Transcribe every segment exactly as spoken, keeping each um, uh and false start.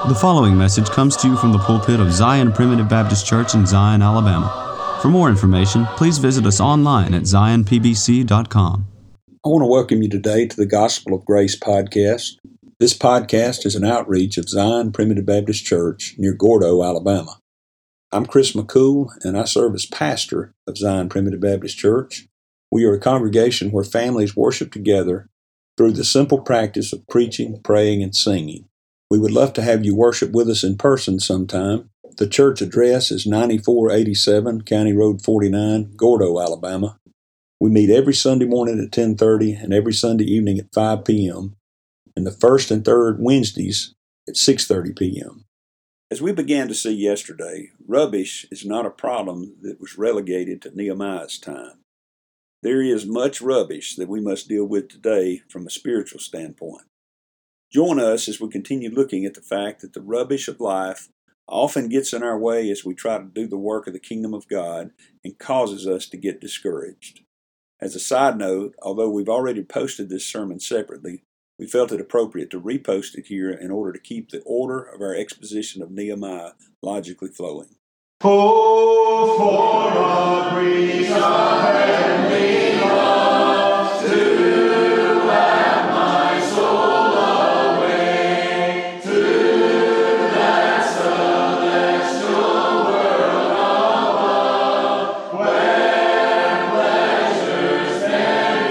The following message comes to you from the pulpit of Zion Primitive Baptist Church in Zion, Alabama. For more information, please visit us online at zion p b c dot com. I want to welcome you today to the Gospel of Grace podcast. This podcast is an outreach of Zion Primitive Baptist Church near Gordo, Alabama. I'm Chris McCool, and I serve as pastor of Zion Primitive Baptist Church. We are a congregation where families worship together through the simple practice of preaching, praying, and singing. We would love to have you worship with us in person sometime. The church address is ninety-four eighty-seven County Road forty-nine, Gordo, Alabama. We meet every Sunday morning at ten thirty and every Sunday evening at five p.m. and the first and third Wednesdays at six thirty p.m. As we began to see yesterday, rubbish is not a problem that was relegated to Nehemiah's time. There is much rubbish that we must deal with today from a spiritual standpoint. Join us as we continue looking at the fact that the rubbish of life often gets in our way as we try to do the work of the kingdom of God and causes us to get discouraged. As a side note, although we've already posted this sermon separately, we felt it appropriate to repost it here in order to keep the order of our exposition of Nehemiah logically flowing. Oh, for a breeze of heavenly love to have my soul away to that celestial world above, where pleasures can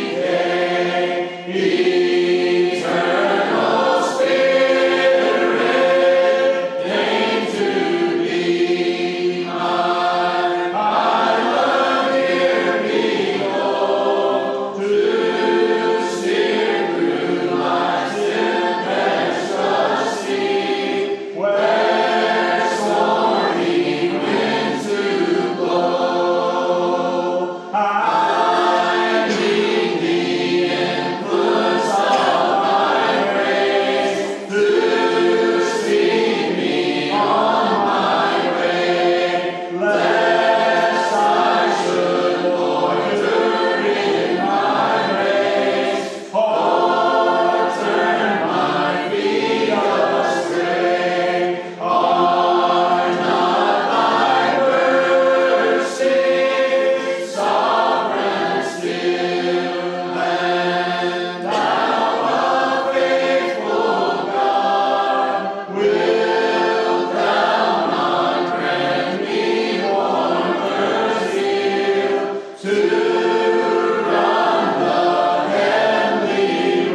decay, eternal spirit deign to be mine. I love dear behold to steer through life's tempestuous sea, where stormy winds do blow. I need the influence of my grace to speed me on my way, lest I should loiter in my race, or turn my feet astray. Are not thy words safe, sovereign still, and thou a faithful God? Wilt thou not grant me warm earth's zeal to run the heavenly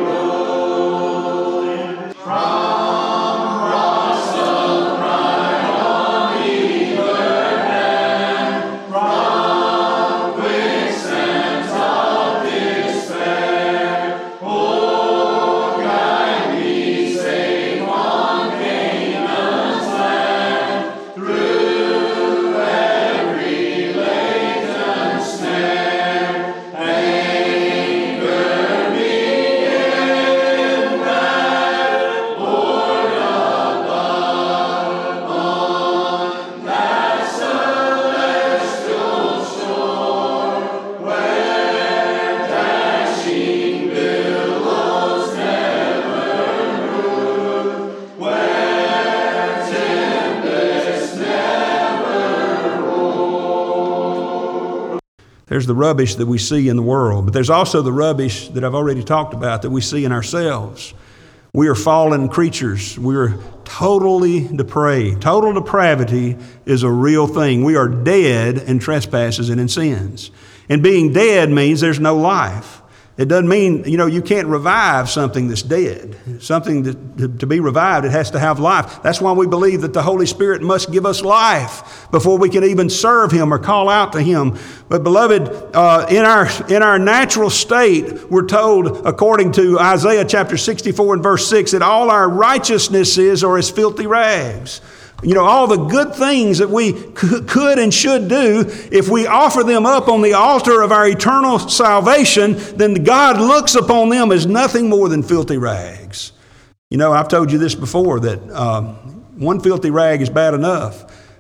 road? From rocks of pride on either hand, from quicksands of despair, oh, guide me safe on Canaan's land, through every latent snare. Anchor me in that port above, on that celestial shore, where dashing billows never move, where tempests never roar. There's the rubbish that we see in the world, but there's also the rubbish that I've already talked about that we see in ourselves. We are fallen creatures. We are totally depraved. Total depravity is a real thing. We are dead in trespasses and in sins. And being dead means there's no life. It doesn't mean, you know, you can't revive something that's dead. Something that to, to be revived, it has to have life. That's why we believe that the Holy Spirit must give us life before we can even serve Him or call out to Him. But beloved, uh, in our in our natural state, we're told, according to Isaiah chapter sixty-four and verse six, that all our righteousnesses are as filthy rags. You know, all the good things that we could and should do, if we offer them up on the altar of our eternal salvation, then God looks upon them as nothing more than filthy rags. You know, I've told you this before, that um, one filthy rag is bad enough.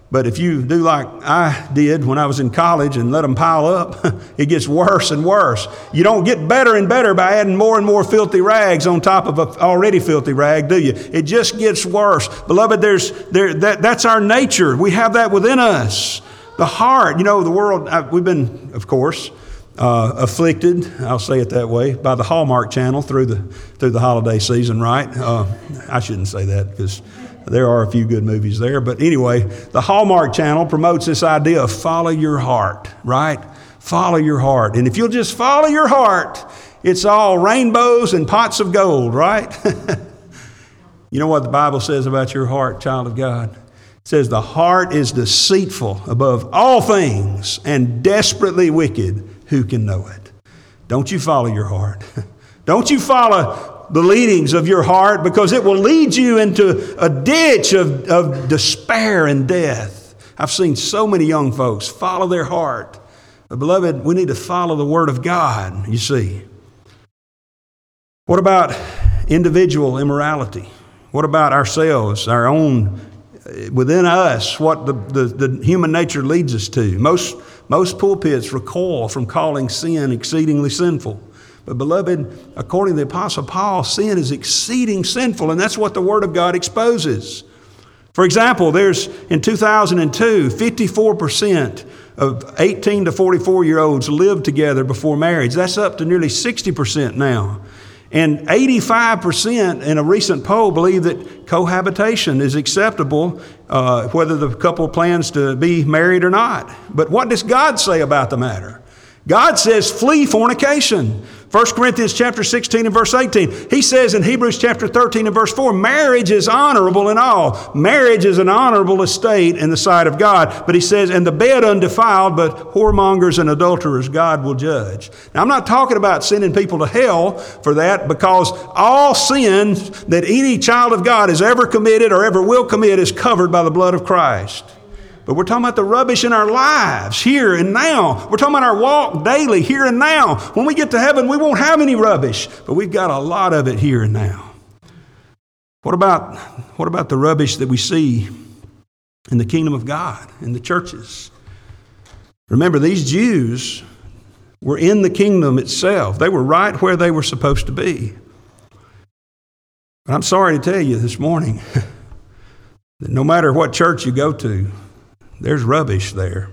But if you do like I did when I was in college and let them pile up, it gets worse and worse. You don't get better and better by adding more and more filthy rags on top of an already filthy rag, do you? It just gets worse. Beloved, there's there that that's our nature. We have that within us. The heart, you know, the world, I, we've been, of course, uh, afflicted, I'll say it that way, by the Hallmark Channel through the through the holiday season, right? Uh, I shouldn't say that because there are a few good movies there. But anyway, the Hallmark Channel promotes this idea of follow your heart, right? Follow your heart. And if you'll just follow your heart, it's all rainbows and pots of gold, right? You know what the Bible says about your heart, child of God? It says the heart is deceitful above all things and desperately wicked. Who can know it? Don't you follow your heart. Don't you follow the leadings of your heart, because it will lead you into a ditch of, of despair and death. I've seen so many young folks follow their heart. But beloved, we need to follow the Word of God, you see. What about individual immorality? What about ourselves, our own, within us, what the, the, the human nature leads us to? Most, most pulpits recoil from calling sin exceedingly sinful. But beloved, according to the Apostle Paul, sin is exceeding sinful, and that's what the Word of God exposes. For example, there's in two thousand two, fifty-four percent of eighteen to forty-four-year-olds lived together before marriage. That's up to nearly sixty percent now. And eighty-five percent in a recent poll believe that cohabitation is acceptable, uh, whether the couple plans to be married or not. But what does God say about the matter? God says, flee fornication. First Corinthians chapter sixteen and verse eighteen. He says in Hebrews chapter thirteen and verse four, marriage is honorable in all. Marriage is an honorable estate in the sight of God. But he says, and the bed undefiled, but whoremongers and adulterers God will judge. Now, I'm not talking about sending people to hell for that, because all sin that any child of God has ever committed or ever will commit is covered by the blood of Christ. But we're talking about the rubbish in our lives, here and now. We're talking about our walk daily, here and now. When we get to heaven, we won't have any rubbish, but we've got a lot of it here and now. What about, what about the rubbish that we see in the kingdom of God, in the churches? Remember, these Jews were in the kingdom itself. They were right where they were supposed to be. But I'm sorry to tell you this morning that no matter what church you go to, there's rubbish there,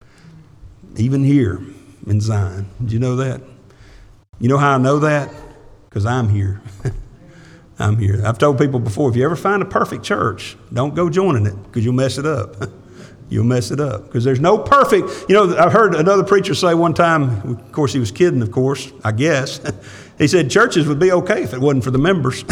even here in Zion. Did you know that? You know how I know that? Because I'm here. I'm here. I've told people before, if you ever find a perfect church, don't go joining it, because you'll mess it up. You'll mess it up, because there's no perfect. You know, I heard another preacher say one time, of course he was kidding, of course, I guess. He said churches would be okay if it wasn't for the members.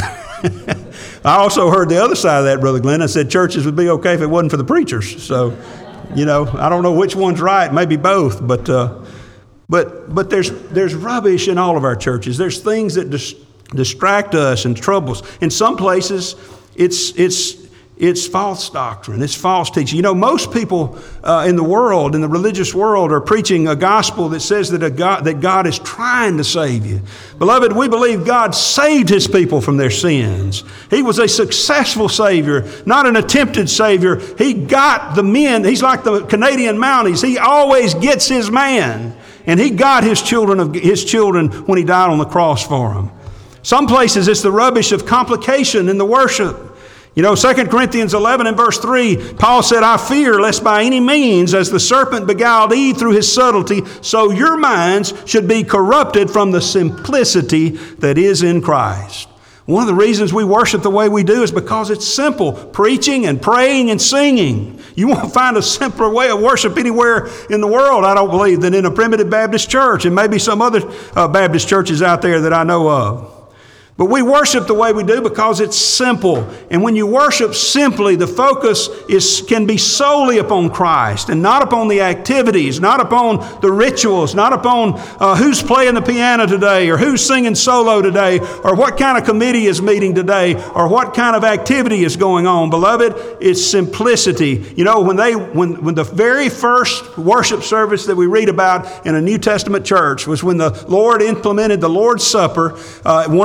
I also heard the other side of that, Brother Glenn. I said churches would be okay if it wasn't for the preachers. So, you know, I don't know which one's right, maybe both. But uh, but but there's there's rubbish in all of our churches. There's things that dis- distract us and troubles. In some places, it's it's it's false doctrine. It's false teaching. You know, most people uh, in the world, in the religious world, are preaching a gospel that says that a God that God is trying to save you. Beloved, we believe God saved His people from their sins. He was a successful Savior, not an attempted Savior. He got the men. He's like the Canadian Mounties. He always gets His man. And He got His children of His children when He died on the cross for them. Some places it's the rubbish of complication in the worship. You know, Second Corinthians eleven and verse three, Paul said, I fear lest by any means, as the serpent beguiled Eve through his subtlety, so your minds should be corrupted from the simplicity that is in Christ. One of the reasons we worship the way we do is because it's simple. Preaching and praying and singing. You won't find a simpler way of worship anywhere in the world, I don't believe, than in a primitive Baptist church, and maybe some other uh, Baptist churches out there that I know of. But we worship the way we do because it's simple. And when you worship simply, the focus is can be solely upon Christ and not upon the activities, not upon the rituals, not upon uh, who's playing the piano today or who's singing solo today or what kind of committee is meeting today or what kind of activity is going on. Beloved, it's simplicity. You know, when they when, when the very first worship service that we read about in a New Testament church was when the Lord implemented the Lord's Supper, uh, one of the tr-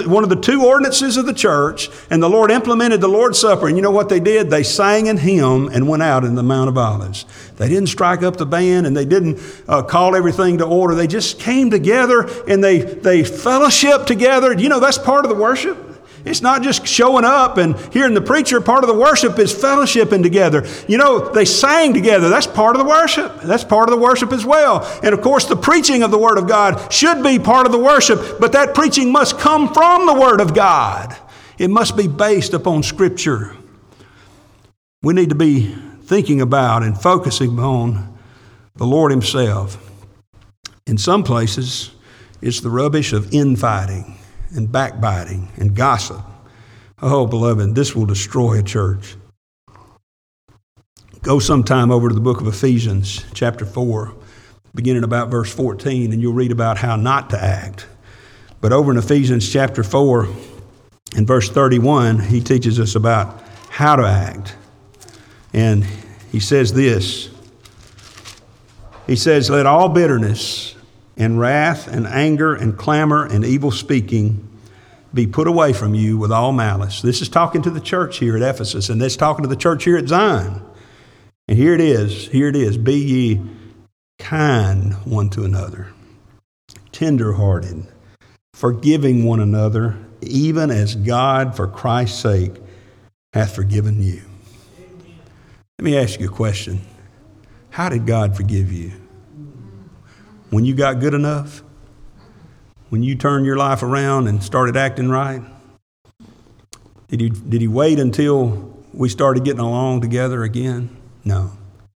the, one of the two ordinances of the church, and the Lord implemented the Lord's Supper. And you know what they did? They sang an hymn and went out in the Mount of Olives. They didn't strike up the band, and they didn't uh, call everything to order. They just came together, and they, they fellowshiped together. You know, that's part of the worship. It's not just showing up and hearing the preacher. Part of the worship is fellowshipping together. You know, they sang together. That's part of the worship. That's part of the worship as well. And of course, the preaching of the Word of God should be part of the worship, but that preaching must come from the Word of God. It must be based upon Scripture. We need to be thinking about and focusing on the Lord Himself. In some places, it's the rubbish of infighting and backbiting and gossip. Oh, beloved, this will destroy a church. Go sometime over to the book of Ephesians, chapter four, beginning about verse fourteen, and you'll read about how not to act. But over in Ephesians chapter four and verse thirty-one, he teaches us about how to act. And he says this. He says, let all bitterness and wrath and anger and clamor and evil speaking be put away from you with all malice. This is talking to the church here at Ephesus, and that's talking to the church here at Zion. And here it is, here it is. Be ye kind one to another, tenderhearted, forgiving one another, even as God for Christ's sake hath forgiven you. Let me ask you a question. How did God forgive you? When you got good enough? When you turned your life around and started acting right? Did he, did he wait until we started getting along together again? No.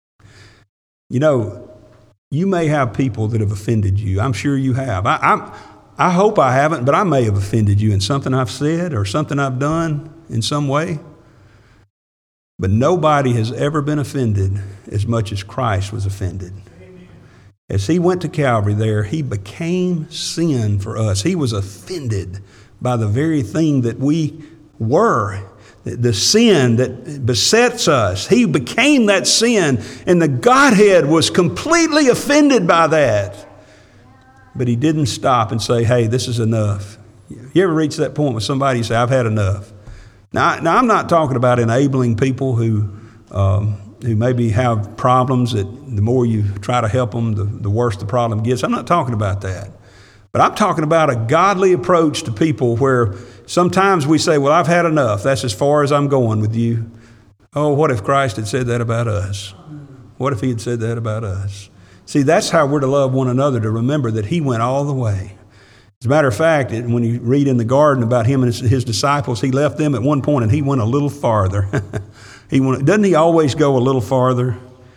You know, you may have people that have offended you. I'm sure you have. I, I, I hope I haven't, but I may have offended you in something I've said or something I've done in some way. But nobody has ever been offended as much as Christ was offended. As he went to Calvary there, he became sin for us. He was offended by the very thing that we were, the sin that besets us. He became that sin, and the Godhead was completely offended by that. But he didn't stop and say, hey, this is enough. You ever reach that point with somebody, you say, I've had enough? Now, now I'm not talking about enabling people who... Um, who maybe have problems that the more you try to help them, the, the worse the problem gets. I'm not talking about that. But I'm talking about a godly approach to people where sometimes we say, well, I've had enough. That's as far as I'm going with you. Oh, what if Christ had said that about us? What if he had said that about us? See, that's how we're to love one another, to remember that he went all the way. As a matter of fact, when you read in the garden about him and his, his disciples, he left them at one point and he went a little farther. He went, doesn't he always go a little farther?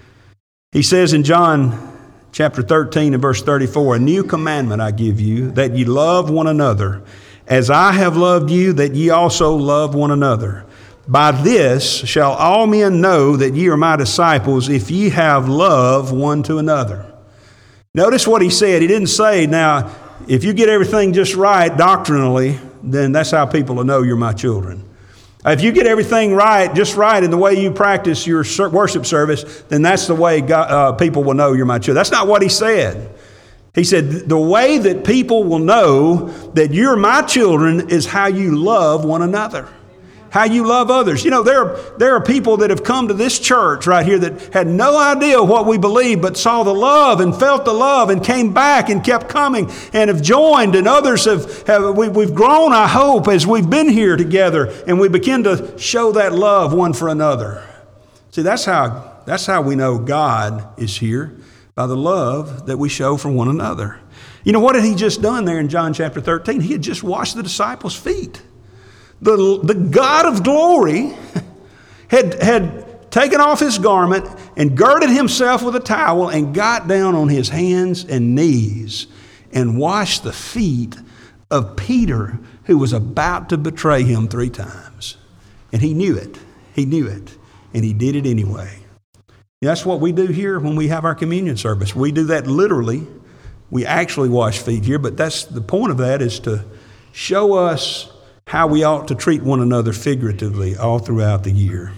He says in John chapter thirteen and verse thirty-four, a new commandment I give you, that ye love one another, as I have loved you, that ye also love one another. By this shall all men know that ye are my disciples, if ye have love one to another. Notice what he said. He didn't say, now, if you get everything just right doctrinally, then that's how people will know you're my children. If you get everything right, just right in the way you practice your worship service, then that's the way God, uh, people will know you're my children. That's not what he said. He said, the way that people will know that you're my children is how you love one another, how you love others. You know, there, there are people that have come to this church right here that had no idea what we believe, but saw the love and felt the love and came back and kept coming and have joined. And others have, have we, we've grown, I hope, as we've been here together and we begin to show that love one for another. See, that's how, that's how we know God is here, by the love that we show for one another. You know, what had he just done there in John chapter thirteen? He had just washed the disciples' feet. The, the God of glory had, had taken off his garment and girded himself with a towel and got down on his hands and knees and washed the feet of Peter, who was about to betray him three times. And he knew it. He knew it. And he did it anyway. That's what we do here when we have our communion service. We do that literally. We actually wash feet here, but that's the point of that, is to show us how we ought to treat one another figuratively all throughout the year.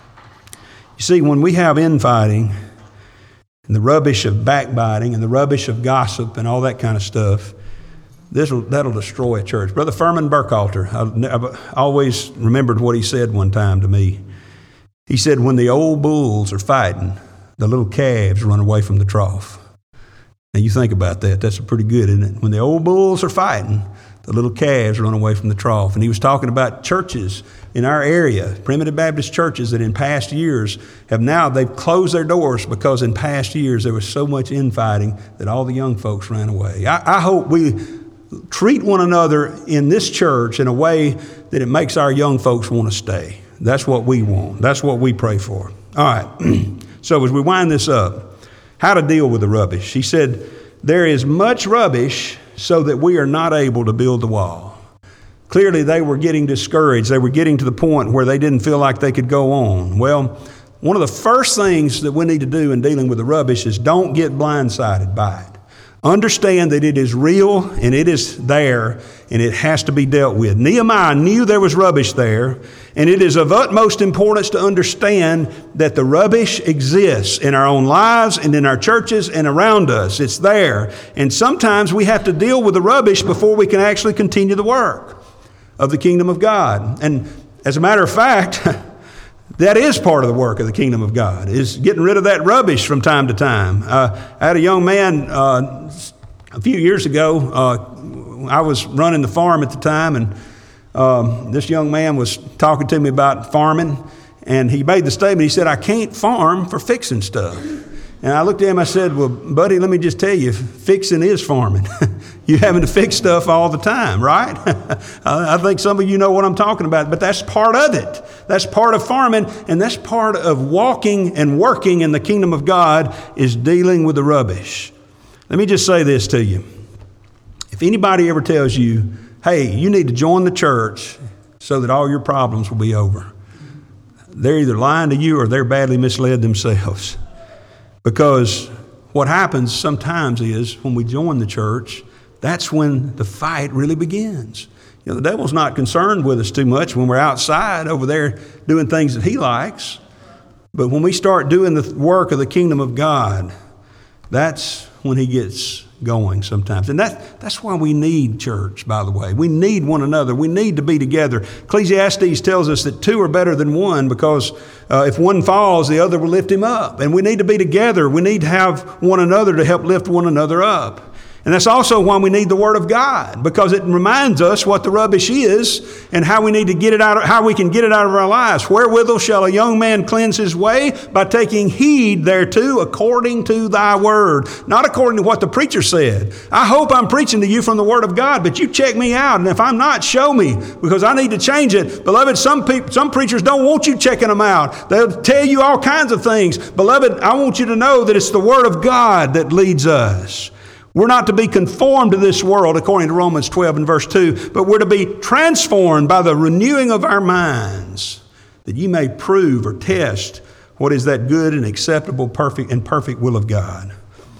You see, when we have infighting and the rubbish of backbiting and the rubbish of gossip and all that kind of stuff, This will, that'll destroy a church. Brother Furman Burkhalter, I, I've always remembered what he said one time to me. He said, when the old bulls are fighting, the little calves run away from the trough. Now you think about that. That's pretty good, isn't it? When the old bulls are fighting, the little calves run away from the trough. And he was talking about churches in our area, Primitive Baptist churches that in past years have now, they've closed their doors because in past years there was so much infighting that all the young folks ran away. I, I hope we treat one another in this church in a way that it makes our young folks want to stay. That's what we want. That's what we pray for. All right. So as we wind this up, how to deal with the rubbish. He said, there is much rubbish so that we are not able to build the wall. Clearly they were getting discouraged. They were getting to the point where they didn't feel like they could go on. Well, one of the first things that we need to do in dealing with the rubbish is don't get blindsided by it. Understand that it is real and it is there and it has to be dealt with. Nehemiah knew there was rubbish there, and it is of utmost importance to understand that the rubbish exists in our own lives and in our churches and around us. It's there. And sometimes we have to deal with the rubbish before we can actually continue the work of the kingdom of God. And as a matter of fact, that is part of the work of the kingdom of God, is getting rid of that rubbish from time to time. Uh, I had a young man uh, a few years ago. Uh, I was running the farm at the time, and um, this young man was talking to me about farming, and he made the statement, he said, I can't farm for fixing stuff. And I looked at him, I said, well, buddy, let me just tell you, fixing is farming. You're having to fix stuff all the time, right? I think some of you know what I'm talking about, but that's part of it. That's part of farming, and that's part of walking and working in the kingdom of God is dealing with the rubbish. Let me just say this to you. If anybody ever tells you, hey, you need to join the church so that all your problems will be over, they're either lying to you or they're badly misled themselves. Because what happens sometimes is when we join the church, that's when the fight really begins. You know, the devil's not concerned with us too much when we're outside over there doing things that he likes. But when we start doing the work of the kingdom of God, that's when he gets going sometimes. And that, that's why we need church, by the way. We need one another. We need to be together. Ecclesiastes tells us that two are better than one because uh, if one falls, the other will lift him up. And we need to be together. We need to have one another to help lift one another up. And that's also why we need the Word of God, because it reminds us what the rubbish is and how we need to get it out, of, how we can get it out of our lives. Wherewithal shall a young man cleanse his way? By taking heed thereto according to thy word. Not according to what the preacher said. I hope I'm preaching to you from the Word of God, but you check me out. And if I'm not, show me, because I need to change it. Beloved, some people, some preachers don't want you checking them out. They'll tell you all kinds of things. Beloved, I want you to know that it's the Word of God that leads us. We're not to be conformed to this world, according to Romans twelve and verse two, but we're to be transformed by the renewing of our minds, that ye may prove or test what is that good and acceptable, perfect and perfect will of God.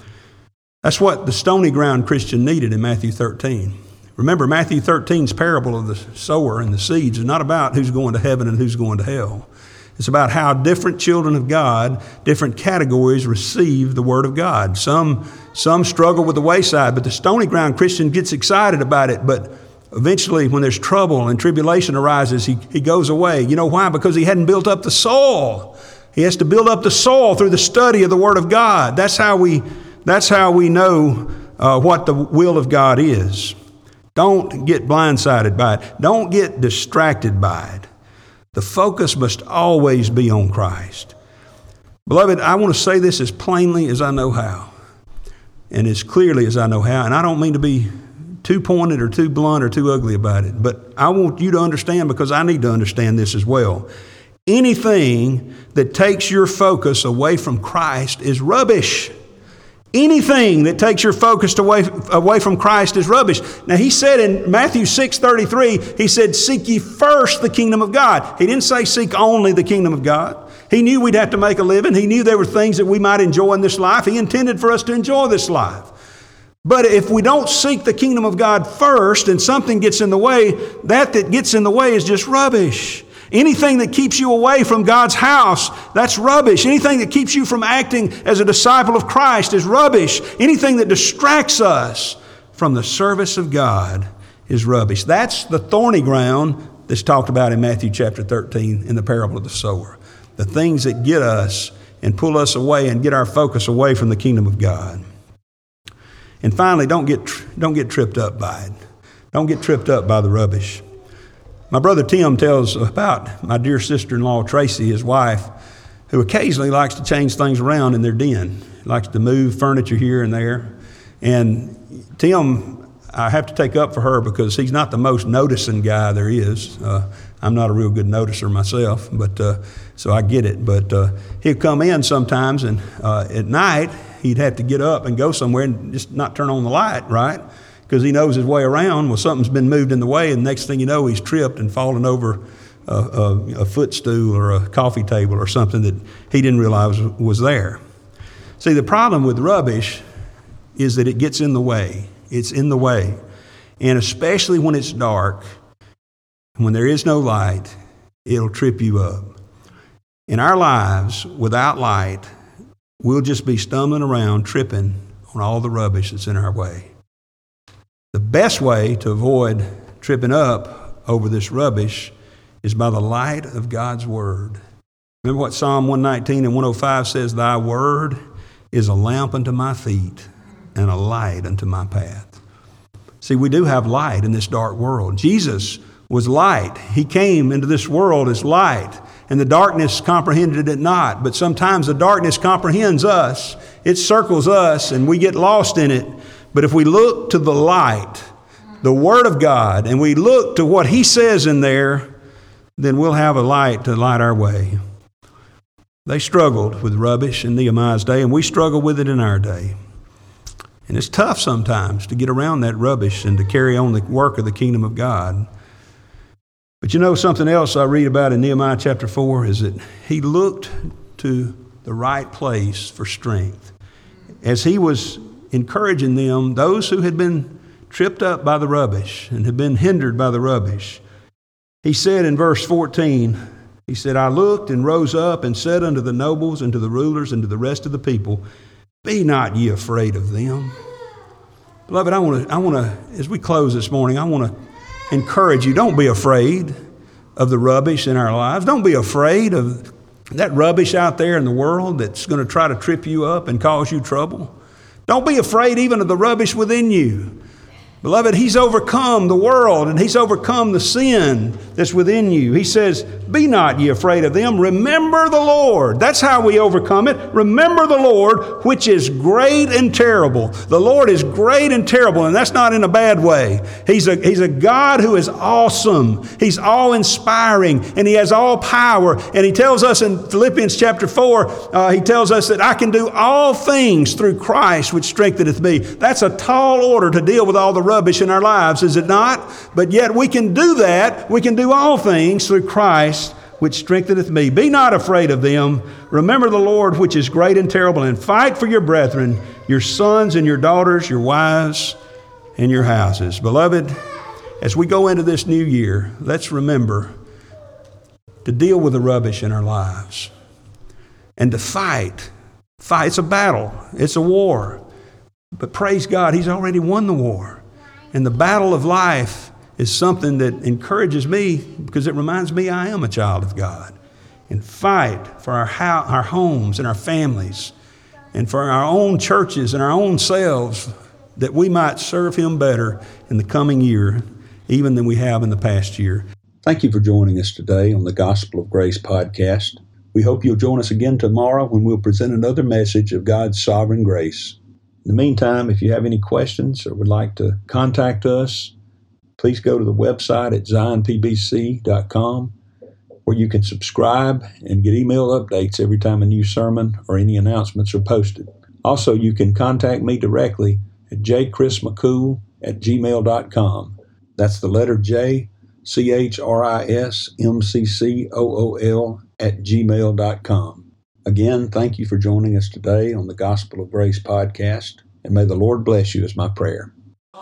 That's what the stony ground Christian needed in Matthew thirteen. Remember, Matthew thirteen's parable of the sower and the seeds is not about who's going to heaven and who's going to hell. It's about how different children of God, different categories, receive the Word of God. Some, some struggle with the wayside, but the stony ground Christian gets excited about it. But eventually, when there's trouble and tribulation arises, he, he goes away. You know why? Because he hadn't built up the soil. He has to build up the soil through the study of the Word of God. That's how we, that's how we know uh, what the will of God is. Don't get blindsided by it. Don't get distracted by it. The focus must always be on Christ. Beloved, I want to say this as plainly as I know how, and as clearly as I know how, and I don't mean to be too pointed or too blunt or too ugly about it, but I want you to understand, because I need to understand this as well. Anything that takes your focus away from Christ is rubbish. Anything that takes your focus away, away from Christ is rubbish. Now, he said in Matthew six thirty-three, he said, seek ye first the kingdom of God. He didn't say seek only the kingdom of God. He knew we'd have to make a living. He knew there were things that we might enjoy in this life. He intended for us to enjoy this life. But if we don't seek the kingdom of God first and something gets in the way, that that gets in the way is just rubbish. Anything that keeps you away from God's house, that's rubbish. Anything that keeps you from acting as a disciple of Christ is rubbish. Anything that distracts us from the service of God is rubbish. That's the thorny ground that's talked about in Matthew chapter thirteen in the parable of the sower. The things that get us and pull us away and get our focus away from the kingdom of God. And finally, don't get don't get tripped up by it. Don't get tripped up by the rubbish. My brother Tim tells about my dear sister-in-law Tracy, his wife, who occasionally likes to change things around in their den. Likes to move furniture here and there. And Tim, I have to take up for her because he's not the most noticing guy there is. Uh, I'm not a real good noticer myself, but uh, so I get it. But uh, he'd come in sometimes, and uh, at night he'd have to get up and go somewhere and just not turn on the light, right? Because he knows his way around. Well, something's been moved in the way, and next thing you know, he's tripped and fallen over a, a, a footstool or a coffee table or something that he didn't realize was there. See, the problem with rubbish is that it gets in the way. It's in the way. And especially when it's dark, when there is no light, it'll trip you up. In our lives, without light, we'll just be stumbling around, tripping on all the rubbish that's in our way. The best way to avoid tripping up over this rubbish is by the light of God's Word. Remember what Psalm one nineteen and one oh five says, "Thy Word is a lamp unto my feet and a light unto my path." See, we do have light in this dark world. Jesus was light. He came into this world as light, and the darkness comprehended it not. But sometimes the darkness comprehends us. It circles us, and we get lost in it. But if we look to the light, the Word of God, and we look to what He says in there, then we'll have a light to light our way. They struggled with rubbish in Nehemiah's day, and we struggle with it in our day. And it's tough sometimes to get around that rubbish and to carry on the work of the kingdom of God. But you know, something else I read about in Nehemiah chapter four is that he looked to the right place for strength. As he was encouraging them, those who had been tripped up by the rubbish and had been hindered by the rubbish, he said in verse fourteen, he said, "I looked and rose up and said unto the nobles and to the rulers and to the rest of the people, Be not ye afraid of them." Beloved, I want to, I want to, as we close this morning, I want to encourage you, don't be afraid of the rubbish in our lives. Don't be afraid of that rubbish out there in the world that's going to try to trip you up and cause you trouble. Don't be afraid even of the rubbish within you. Beloved, He's overcome the world and He's overcome the sin that's within you. He says, "Be not ye afraid of them. Remember the Lord." That's how we overcome it. Remember the Lord, which is great and terrible. The Lord is great and terrible, and that's not in a bad way. He's a, he's a God who is awesome. He's awe-inspiring, and He has all power. And He tells us in Philippians chapter four, uh, He tells us that I can do all things through Christ, which strengtheneth me. That's a tall order to deal with all the rubbish in our lives, is it not? But yet we can do that. We can do all things through Christ, which strengtheneth me. Be not afraid of them. Remember the Lord, which is great and terrible, and fight for your brethren, your sons and your daughters, your wives and your houses. Beloved, as we go into this new year, let's remember to deal with the rubbish in our lives and to fight. Fight. It's a battle. It's a war. But praise God, He's already won the war. And the battle of life is something that encourages me because it reminds me I am a child of God. And fight for our, ho- our homes and our families and for our own churches and our own selves that we might serve Him better in the coming year, even than we have in the past year. Thank you for joining us today on the Gospel of Grace podcast. We hope you'll join us again tomorrow when we'll present another message of God's sovereign grace. In the meantime, if you have any questions or would like to contact us, please go to the website at zion p b c dot com, where you can subscribe and get email updates every time a new sermon or any announcements are posted. Also, you can contact me directly at j chris mccool at gmail dot com. That's the letter J, C H R I S M C C O O L at gmail dot com. Again, thank you for joining us today on the Gospel of Grace podcast, and may the Lord bless you is my prayer.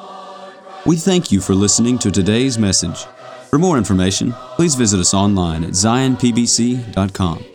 We thank you for listening to today's message. For more information, please visit us online at zion p b c dot com.